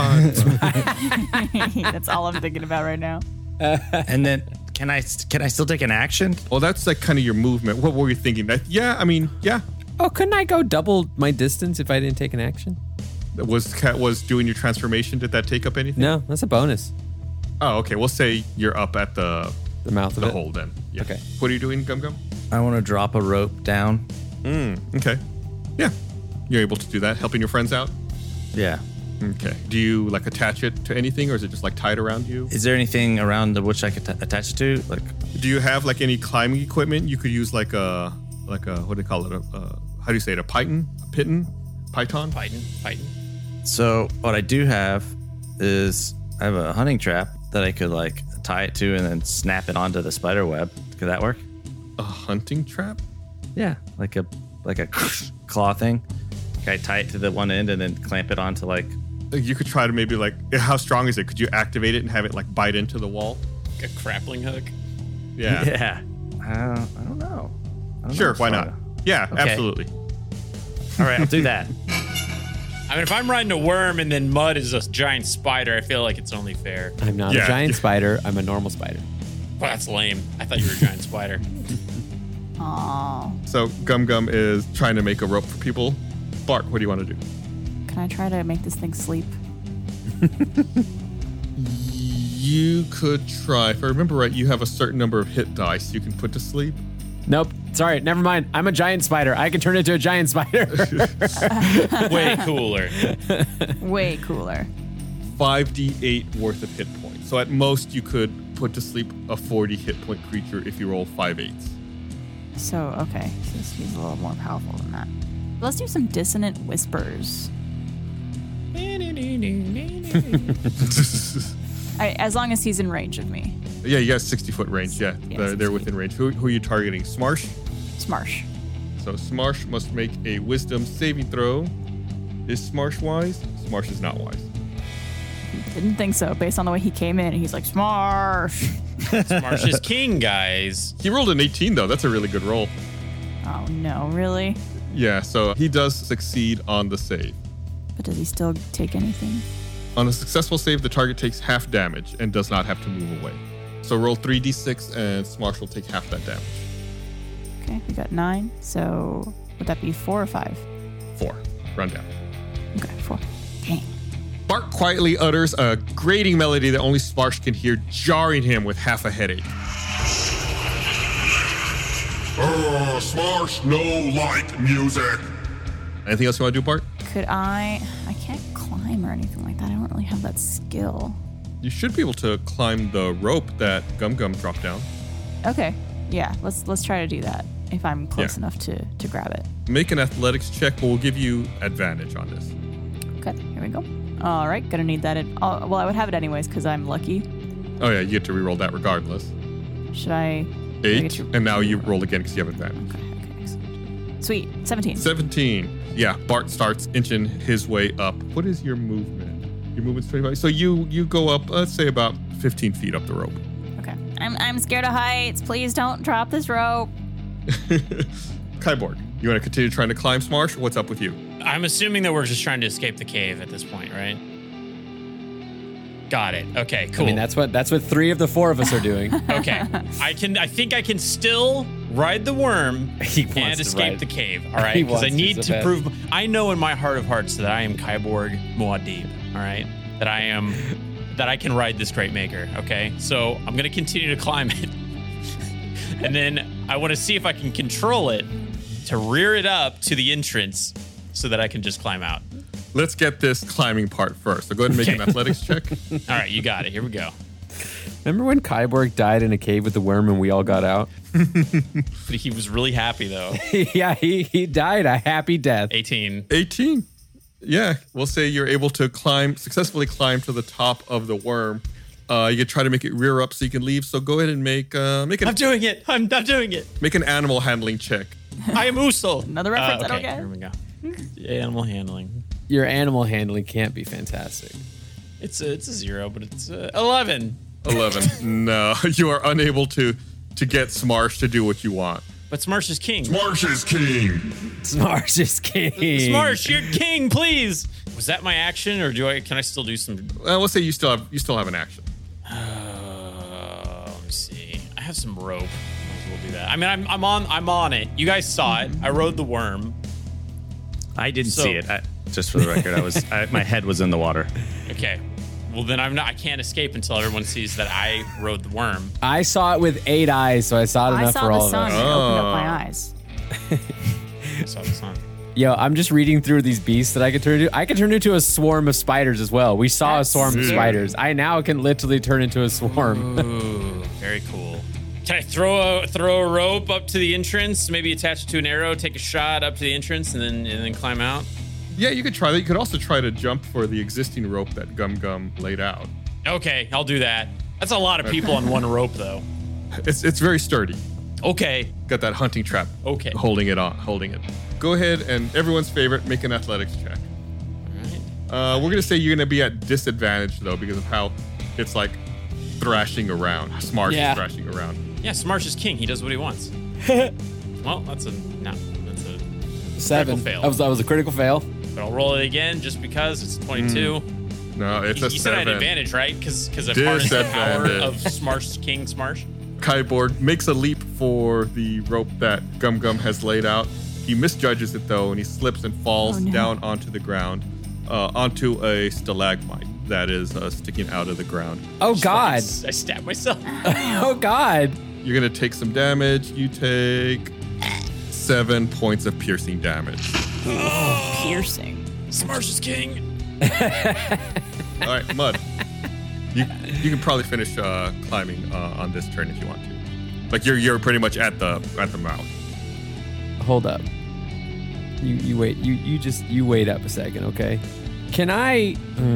[SPEAKER 9] That's all I'm thinking about right now.
[SPEAKER 7] And then can I still take an action?
[SPEAKER 4] Well, that's like kind of your movement. What were you thinking? Yeah.
[SPEAKER 8] Oh, couldn't I go double my distance if I didn't take an action?
[SPEAKER 4] Was doing your transformation, did that take up anything?
[SPEAKER 8] No, that's a bonus.
[SPEAKER 4] Oh, okay. We'll say you're up at the
[SPEAKER 8] mouth of
[SPEAKER 4] the
[SPEAKER 8] it.
[SPEAKER 4] hole then. Yeah.
[SPEAKER 8] Okay.
[SPEAKER 4] What are you doing, Gum?
[SPEAKER 7] I want to drop a rope down.
[SPEAKER 4] Okay. Yeah. You're able to do that, helping your friends out?
[SPEAKER 7] Yeah.
[SPEAKER 4] Okay. Do you like attach it to anything or is it just like tied around you?
[SPEAKER 7] Is there anything around which I could attach it to? Like,
[SPEAKER 4] do you have like any climbing equipment? You could use like a what do they call it? How do you say it? A python? Python?
[SPEAKER 6] Python.
[SPEAKER 7] So what I do have is I have a hunting trap that I could like tie it to and then snap it onto the spider web. Could that work?
[SPEAKER 4] A hunting trap?
[SPEAKER 7] Yeah, like a claw thing. Can I tie it to the one end and then clamp it onto like?
[SPEAKER 4] You could try to maybe like, how strong is it? Could you activate it and have it like bite into the wall?
[SPEAKER 6] Like a grappling hook?
[SPEAKER 4] Yeah.
[SPEAKER 7] Yeah. I don't know.
[SPEAKER 4] Sure, why not? Yeah,
[SPEAKER 7] Okay.
[SPEAKER 4] absolutely.
[SPEAKER 7] All right, I'll do that.
[SPEAKER 6] I mean, if I'm riding a worm and then Mud is a giant spider, I feel like it's only fair.
[SPEAKER 8] I'm not a giant spider. I'm a normal spider.
[SPEAKER 6] Well, that's lame. I thought you were a giant spider.
[SPEAKER 9] Aww.
[SPEAKER 4] So Gum is trying to make a rope for people. Bart, what do you want to do?
[SPEAKER 9] Can I try to make this thing sleep?
[SPEAKER 4] You could try. If I remember right, you have a certain number of hit dice you can put to sleep.
[SPEAKER 8] Nope. Sorry, never mind. I'm a giant spider. I can turn into a giant spider.
[SPEAKER 6] Way cooler.
[SPEAKER 9] Way cooler.
[SPEAKER 4] 5d8 worth of hit points. So at most, you could put to sleep a 40 hit point creature if you roll 5/8.
[SPEAKER 9] So, okay. So he's a little more powerful than that. Let's do some dissonant whispers. As long as he's in range of me.
[SPEAKER 4] Yeah, you got 60-foot range. Yeah, they're within range. Who are you targeting? Smarsh?
[SPEAKER 9] Smarsh.
[SPEAKER 4] So Smarsh must make a wisdom saving throw. Is Smarsh wise? Smarsh is not wise.
[SPEAKER 9] Didn't think so, based on the way he came in. He's like, Smarsh.
[SPEAKER 6] Smarsh is king, guys.
[SPEAKER 4] He rolled an 18, though. That's a really good roll.
[SPEAKER 9] Oh, no, really?
[SPEAKER 4] Yeah, so he does succeed on the save.
[SPEAKER 9] But does he still take anything?
[SPEAKER 4] On a successful save, the target takes half damage and does not have to move away. So roll 3d6 and Smarsh will take half that damage.
[SPEAKER 9] Okay, we got 9. So would that be 4 or 5?
[SPEAKER 4] 4. Run down.
[SPEAKER 9] Okay, 4. Dang.
[SPEAKER 4] Bart quietly utters a grating melody that only Smarsh can hear, jarring him with half a headache.
[SPEAKER 5] Smarsh no like music.
[SPEAKER 4] Anything else you want to do, Bart?
[SPEAKER 9] Could I can't climb or anything like that. I don't really have that skill.
[SPEAKER 4] You should be able to climb the rope that Gum dropped down.
[SPEAKER 9] Okay. Yeah, let's try to do that if I'm close enough to grab it.
[SPEAKER 4] Make an athletics check, but we'll give you advantage on this.
[SPEAKER 9] Okay, here we go. All right, gonna need that. Well, I would have it anyways because I'm lucky.
[SPEAKER 4] Oh yeah, you get to reroll that regardless.
[SPEAKER 9] Should I?
[SPEAKER 4] 8, and now you roll again because you have advantage.
[SPEAKER 9] Okay, excellent. Sweet, 17.
[SPEAKER 4] 17. Yeah, Bart starts inching his way up. What is your movement? Your movement's 25. So you go up, let's say about 15 feet up the rope.
[SPEAKER 9] Okay. I'm scared of heights. Please don't drop this rope.
[SPEAKER 4] Kyborg, you want to continue trying to climb, Smarsh? What's up with you?
[SPEAKER 6] I'm assuming that we're just trying to escape the cave at this point, right? Got it. Okay, cool.
[SPEAKER 8] I mean, that's what 3 of the 4 of us are doing.
[SPEAKER 6] Okay. I think I can still ride the worm and escape the cave. All right. Because I need to prove. I know in my heart of hearts that I am Kyborg Muad'Dib. All right. that I can ride this crate maker. Okay, so I'm gonna continue to climb it, and then I want to see if I can control it to rear it up to the entrance so that I can just climb out.
[SPEAKER 4] Let's get this climbing part first. So go ahead and make an athletics check.
[SPEAKER 6] All right, you got it. Here we go.
[SPEAKER 8] Remember when Kyborg died in a cave with the worm and we all got out?
[SPEAKER 6] But he was really happy though.
[SPEAKER 8] Yeah, he died a happy death.
[SPEAKER 6] 18.
[SPEAKER 4] 18. Yeah, we'll say you're able to successfully climb to the top of the worm. You could try to make it rear up so you can leave. So go ahead and make an.
[SPEAKER 6] I'm doing it. I'm not doing it.
[SPEAKER 4] Make an animal handling check.
[SPEAKER 6] I am Usul.
[SPEAKER 9] Another reference I don't
[SPEAKER 6] okay,
[SPEAKER 9] get.
[SPEAKER 6] Here we go. Animal handling.
[SPEAKER 8] Your animal handling can't be fantastic.
[SPEAKER 6] It's a 0, but it's 11.
[SPEAKER 4] 11. No, you are unable to get Smarsh to do what you want.
[SPEAKER 6] But Smarsh is king.
[SPEAKER 5] Smarsh is king.
[SPEAKER 8] Smarsh is king.
[SPEAKER 6] Smarsh, you're king, please. Was that my action, or can I still do some?
[SPEAKER 4] We'll say you still have an action.
[SPEAKER 6] Let me see. I have some rope. We'll do that. I mean, I'm on it. You guys saw it. I rode the worm.
[SPEAKER 7] I didn't see it. Just for the record, my head was in the water.
[SPEAKER 6] Okay. Well, then I can't escape until everyone sees that I rode the worm.
[SPEAKER 8] I saw it with 8 eyes, so I saw it enough for all of us.
[SPEAKER 9] I saw the sun and opened up my eyes.
[SPEAKER 6] I saw the sun.
[SPEAKER 8] Yo, I'm just reading through these beasts that I could turn into. I could turn into a swarm of spiders as well. We saw a swarm of spiders. I now can literally turn into a swarm.
[SPEAKER 6] Ooh, very cool. Can I throw a rope up to the entrance? Maybe attach it to an arrow, take a shot up to the entrance, and then climb out?
[SPEAKER 4] Yeah, you could try that. You could also try to jump for the existing rope that Gum Gum laid out.
[SPEAKER 6] Okay, I'll do that. That's a lot of people on one rope, though.
[SPEAKER 4] It's very sturdy.
[SPEAKER 6] Okay.
[SPEAKER 4] Got that hunting trap.
[SPEAKER 6] Okay.
[SPEAKER 4] Holding it. Go ahead and everyone's favorite, make an athletics check. All right. We're gonna say you're gonna be at disadvantage though because of how it's like thrashing around. Smarsh is thrashing around.
[SPEAKER 6] Yeah, Smarsh is king. He does what he wants. Well, that's a
[SPEAKER 8] 7.
[SPEAKER 6] fail.
[SPEAKER 8] That was a critical fail.
[SPEAKER 6] But I'll roll it again just because it's 22.
[SPEAKER 4] No, it's a 7.
[SPEAKER 6] You said I had advantage, right? Because I've harnessed the power of Smarsh, King Smarsh.
[SPEAKER 4] Kyborg makes a leap for the rope that Gum Gum has laid out. He misjudges it though, and he slips and falls down onto the ground, onto a stalagmite that is sticking out of the ground.
[SPEAKER 8] Oh God!
[SPEAKER 6] I stabbed myself.
[SPEAKER 8] Oh God!
[SPEAKER 4] You're gonna take some damage. You take 7 points of piercing damage.
[SPEAKER 9] Piercing.
[SPEAKER 6] Smarsh is king.
[SPEAKER 4] All right, Mud. You can probably finish climbing on this turn if you want to. Like you're pretty much at the mouth.
[SPEAKER 8] Hold up. You wait. You wait up a second, okay? Can I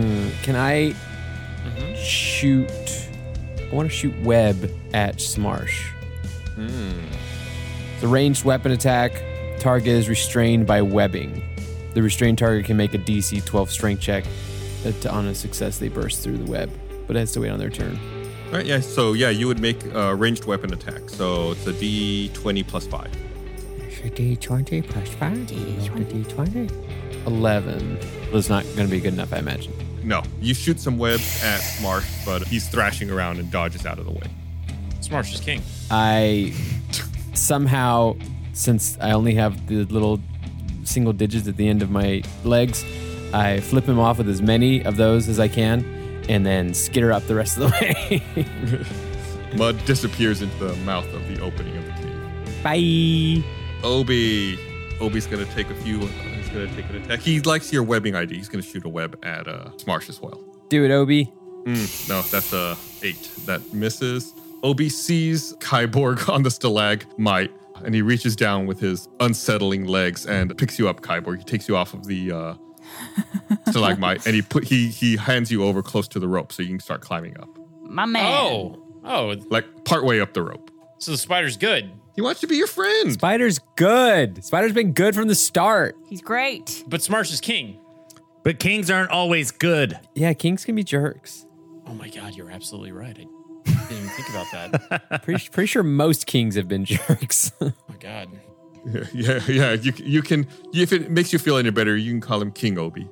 [SPEAKER 8] shoot? I want to shoot web at Smarsh. It's a ranged weapon attack. Target is restrained by webbing. The restrained target can make a DC 12 strength check. On a success, they burst through the web, but it has to wait on their turn.
[SPEAKER 4] All right, yeah. So yeah, you would make a ranged weapon attack. So it's a D20 plus 5.
[SPEAKER 8] It's a D20 plus 5. D20. 11. Well, it's not going to be good enough, I imagine.
[SPEAKER 4] No, you shoot some webs at Smarsh, but he's thrashing around and dodges out of the way.
[SPEAKER 6] Smarsh is king.
[SPEAKER 8] I somehow, since I only have the little single digits at the end of my legs, I flip him off with as many of those as I can and then skitter up the rest of the way.
[SPEAKER 4] Mud disappears into the mouth of the opening of the cave.
[SPEAKER 8] Bye.
[SPEAKER 4] Obi's gonna take he's gonna take an attack. He likes your webbing ID. He's gonna shoot a web at Smarsh as well.
[SPEAKER 8] Do it, Obi.
[SPEAKER 4] No, that's a 8. That misses. Obi sees Kyborg on the stalagmite, and he reaches down with his unsettling legs and picks you up, Kyborg. He takes you off of the stalagmite, and he hands you over close to the rope so you can start climbing up.
[SPEAKER 9] My man.
[SPEAKER 6] Oh.
[SPEAKER 4] Like partway up the rope.
[SPEAKER 6] So the spider's good.
[SPEAKER 4] He wants to be your friend.
[SPEAKER 8] Spider's good. Spider's been good from the start.
[SPEAKER 9] He's great.
[SPEAKER 6] But Smarsh is king.
[SPEAKER 7] But kings aren't always good.
[SPEAKER 8] Yeah, kings can be jerks.
[SPEAKER 6] Oh my God, you're absolutely right. I didn't even think about that.
[SPEAKER 8] Pretty sure most kings have been jerks.
[SPEAKER 6] Oh my God.
[SPEAKER 4] Yeah. You can, if it makes you feel any better, you can call him King Obi.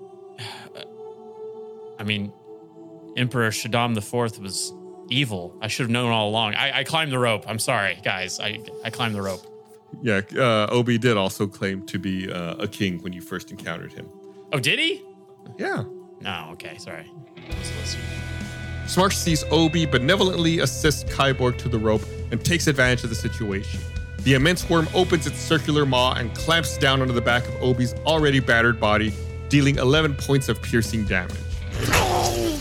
[SPEAKER 6] I mean, Emperor Shaddam IV was evil. I should have known all along. I climbed the rope. I'm sorry, guys. I climbed the rope.
[SPEAKER 4] Yeah, Obi did also claim to be a king when you first encountered him.
[SPEAKER 6] Oh, did he?
[SPEAKER 4] Yeah.
[SPEAKER 15] Oh, okay. Sorry. I was listening.
[SPEAKER 4] Smarsh sees Obi benevolently assist Kyborg to the rope and takes advantage of the situation. The immense worm opens its circular maw and clamps down onto the back of Obi's already battered body, dealing 11 points of piercing damage.
[SPEAKER 9] Oh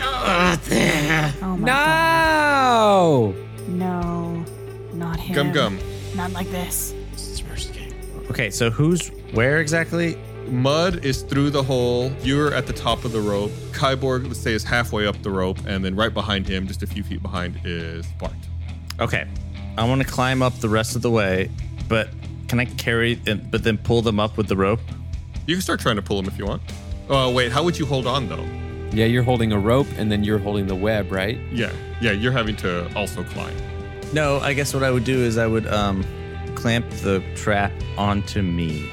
[SPEAKER 9] my
[SPEAKER 8] No!
[SPEAKER 9] God. No. Not him.
[SPEAKER 4] Gum Gum.
[SPEAKER 9] Not like this.
[SPEAKER 7] Okay, so who's where exactly?
[SPEAKER 4] Mud is through the hole. You're at the top of the rope. Kyborg, let's say, is halfway up the rope. And then right behind him, just a few feet behind, is Bart.
[SPEAKER 7] Okay. I want to climb up the rest of the way, but can I carry it, but then pull them up with the rope?
[SPEAKER 4] You can start trying to pull them if you want. Oh, wait, how would you hold on, though?
[SPEAKER 8] Yeah, you're holding a rope, and then you're holding the web, right?
[SPEAKER 4] Yeah, you're having to also climb.
[SPEAKER 7] No, I guess what I would do is I would clamp the trap onto me.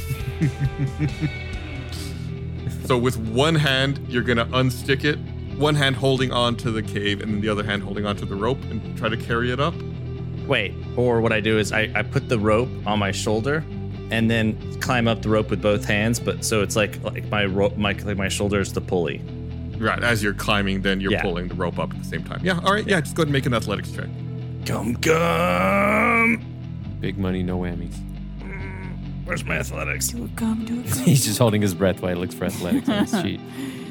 [SPEAKER 4] So with one hand, you're going to unstick it, one hand holding on to the cave, and then the other hand holding onto the rope and try to carry it up?
[SPEAKER 7] Wait, or what I do is I put the rope on my shoulder and then climb up the rope with both hands, but so it's like my rope, my shoulder is the pulley.
[SPEAKER 4] Right, as you're climbing, then you're pulling the rope up at the same time. Yeah, all right, just go ahead and make an athletics check.
[SPEAKER 7] Gum.
[SPEAKER 8] Big money, no whammies.
[SPEAKER 7] Where's my athletics?
[SPEAKER 9] Do it, Gum.
[SPEAKER 8] He's just holding his breath while he looks for athletics on his sheet.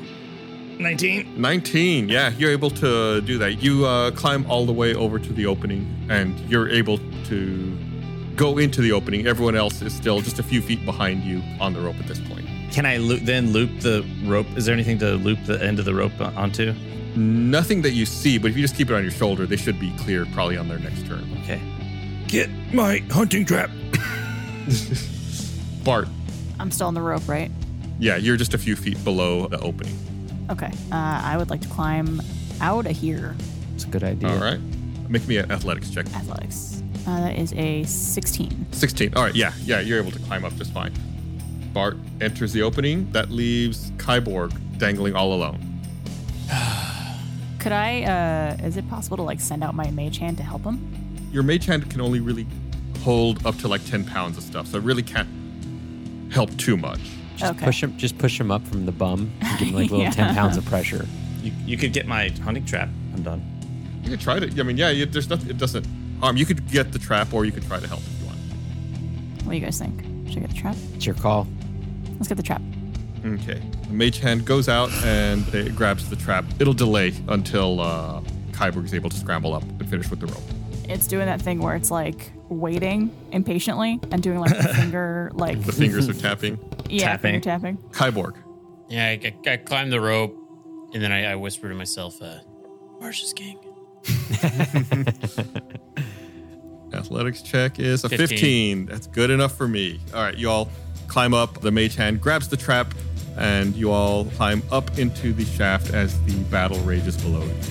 [SPEAKER 7] 19,
[SPEAKER 4] yeah, you're able to do that. You climb all the way over to the opening, and you're able to go into the opening. Everyone else is still just a few feet behind you on the rope at this point.
[SPEAKER 7] Can I loop the rope? Is there anything to loop the end of the rope onto?
[SPEAKER 4] Nothing that you see, but if you just keep it on your shoulder, they should be clear probably on their next turn.
[SPEAKER 7] Okay. Get my hunting trap.
[SPEAKER 4] Bart.
[SPEAKER 9] I'm still on the rope, right?
[SPEAKER 4] Yeah, you're just a few feet below the opening.
[SPEAKER 9] Okay. I would like to climb out of here.
[SPEAKER 8] It's a good idea.
[SPEAKER 4] All right. Make me an athletics check.
[SPEAKER 9] Athletics. That is a 16.
[SPEAKER 4] 16. All right. Yeah, you're able to climb up just fine. Bart enters the opening. That leaves Kyborg dangling all alone.
[SPEAKER 9] Could I, is it possible to send out my mage hand to help him?
[SPEAKER 4] Your mage hand can only really hold up to 10 pounds of stuff, so it really can't help too much.
[SPEAKER 8] Just push him up from the bum and give him little 10 pounds of pressure.
[SPEAKER 7] You could get my hunting trap undone.
[SPEAKER 4] You could try to. I mean, there's nothing. It doesn't harm. You could get the trap, or you could try to help if you want.
[SPEAKER 9] What do you guys think? Should I get the trap?
[SPEAKER 8] It's your call.
[SPEAKER 9] Let's get the trap.
[SPEAKER 4] Okay. The mage hand goes out and it grabs the trap. It'll delay until Kyborg is able to scramble up and finish with the rope.
[SPEAKER 9] It's doing that thing where it's waiting impatiently and doing the finger
[SPEAKER 4] The fingers are tapping.
[SPEAKER 9] Yeah, finger tapping.
[SPEAKER 4] Kyborg.
[SPEAKER 15] Yeah, I climbed the rope, and then I whisper to myself, Marsh's king.
[SPEAKER 4] Athletics check is a 15. That's good enough for me. All right, you all climb up. The mage hand grabs the trap, and you all climb up into the shaft as the battle rages below you.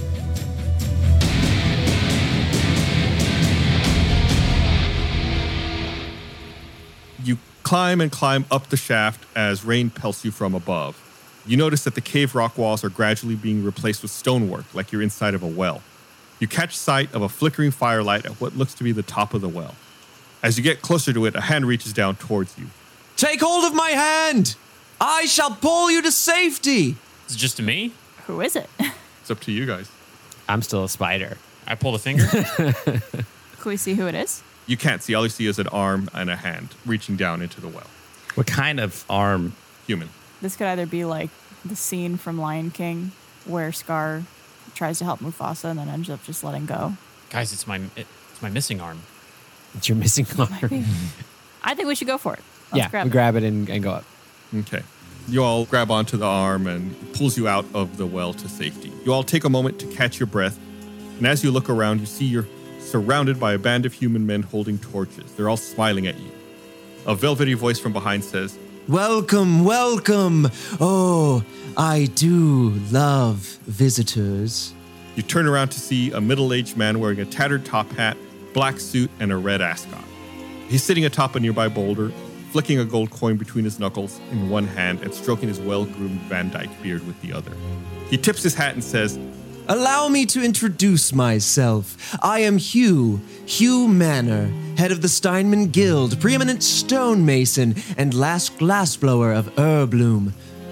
[SPEAKER 4] You climb and climb up the shaft as rain pelts you from above. You notice that the cave rock walls are gradually being replaced with stonework, like you're inside of a well. You catch sight of a flickering firelight at what looks to be the top of the well. As you get closer to it, a hand reaches down towards you.
[SPEAKER 16] Take hold of my hand! I shall pull you to safety!
[SPEAKER 15] Is it just me?
[SPEAKER 9] Who is it?
[SPEAKER 4] It's up to you guys.
[SPEAKER 8] I'm still a spider.
[SPEAKER 15] I pull the finger?
[SPEAKER 9] Can we see who it is?
[SPEAKER 4] You can't see. All you see is an arm and a hand reaching down into the well.
[SPEAKER 7] What kind of arm?
[SPEAKER 4] Human.
[SPEAKER 9] This could either be the scene from Lion King where Scar tries to help Mufasa and then ends up just letting go.
[SPEAKER 15] Guys, it's my missing arm.
[SPEAKER 8] It's your missing arm.
[SPEAKER 9] I think we should go for it.
[SPEAKER 8] Let's grab it and go up.
[SPEAKER 4] Okay. You all grab onto the arm and it pulls you out of the well to safety. You all take a moment to catch your breath, and as you look around, you see you're surrounded by a band of human men holding torches. They're all smiling at you. A velvety voice from behind says,
[SPEAKER 16] Welcome, welcome. Oh, I do love visitors.
[SPEAKER 4] You turn around to see a middle-aged man wearing a tattered top hat, black suit, and a red ascot. He's sitting atop a nearby boulder, flicking a gold coin between his knuckles in one hand and stroking his well-groomed Van Dyke beard with the other. He tips his hat and says,
[SPEAKER 16] Allow me to introduce myself. I am Hugh Manor, head of the Steinman Guild, preeminent stonemason, and last glassblower of Erbloom.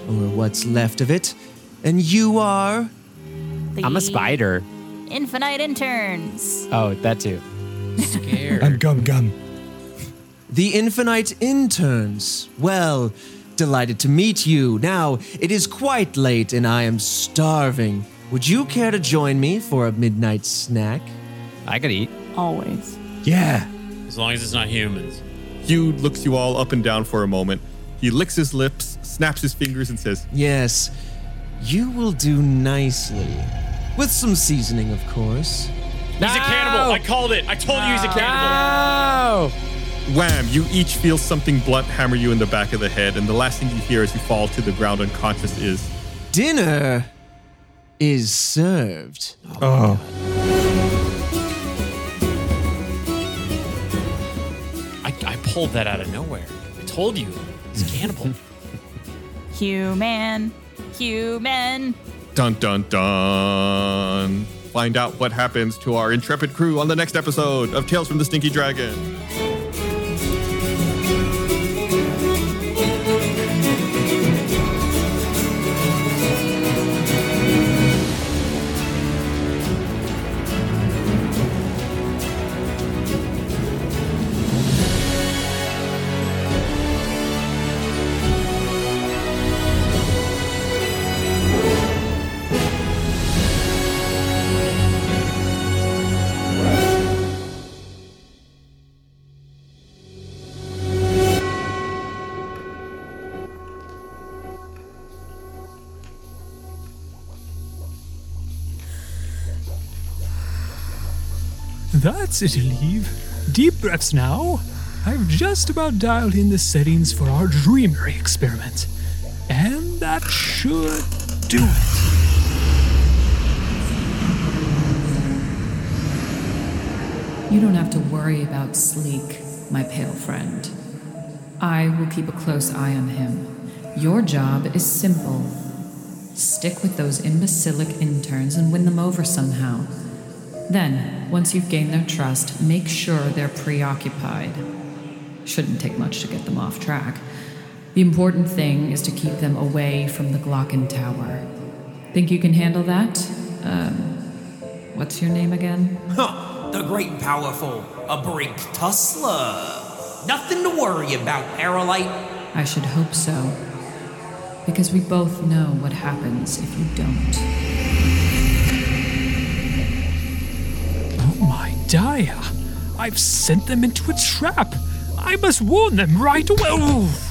[SPEAKER 16] or what's left of it. And you are?
[SPEAKER 8] I'm a spider.
[SPEAKER 9] Infinite Interns.
[SPEAKER 8] Oh, that too.
[SPEAKER 15] Scared.
[SPEAKER 17] I'm Gum.
[SPEAKER 16] The Infinite Interns. Well, delighted to meet you. Now, it is quite late and I am starving. Would you care to join me for a midnight snack?
[SPEAKER 8] I could eat.
[SPEAKER 9] Always.
[SPEAKER 17] Yeah.
[SPEAKER 15] As long as it's not humans.
[SPEAKER 4] Hugh looks you all up and down for a moment. He licks his lips, snaps his fingers, and says,
[SPEAKER 16] Yes, you will do nicely. With some seasoning, of course.
[SPEAKER 6] He's a cannibal. I called it. I told you he's a cannibal.
[SPEAKER 4] Wham! You each feel something blunt hammer you in the back of the head, and the last thing you hear as you fall to the ground unconscious is,
[SPEAKER 16] Dinner is served.
[SPEAKER 17] Oh.
[SPEAKER 6] I pulled that out of nowhere. I told you. He's a cannibal.
[SPEAKER 9] Human.
[SPEAKER 4] Dun dun dun. Find out what happens to our intrepid crew on the next episode of Tales from the Stinky Dragon.
[SPEAKER 17] That's it, Leave. Deep breaths now. I've just about dialed in the settings for our Dreamery experiment. And that should do it.
[SPEAKER 18] You don't have to worry about Sleek, my pale friend. I will keep a close eye on him. Your job is simple. Stick with those imbecilic interns and win them over somehow. Then, once you've gained their trust, make sure they're preoccupied. Shouldn't take much to get them off track. The important thing is to keep them away from the Glocken Tower. Think you can handle that? What's your name again?
[SPEAKER 19] Huh, the great and powerful, a Brink Tussler. Nothing to worry about, Aerolite.
[SPEAKER 18] I should hope so. Because we both know what happens if you don't.
[SPEAKER 17] Oh my Dia! I've sent them into a trap! I must warn them right away! Oof.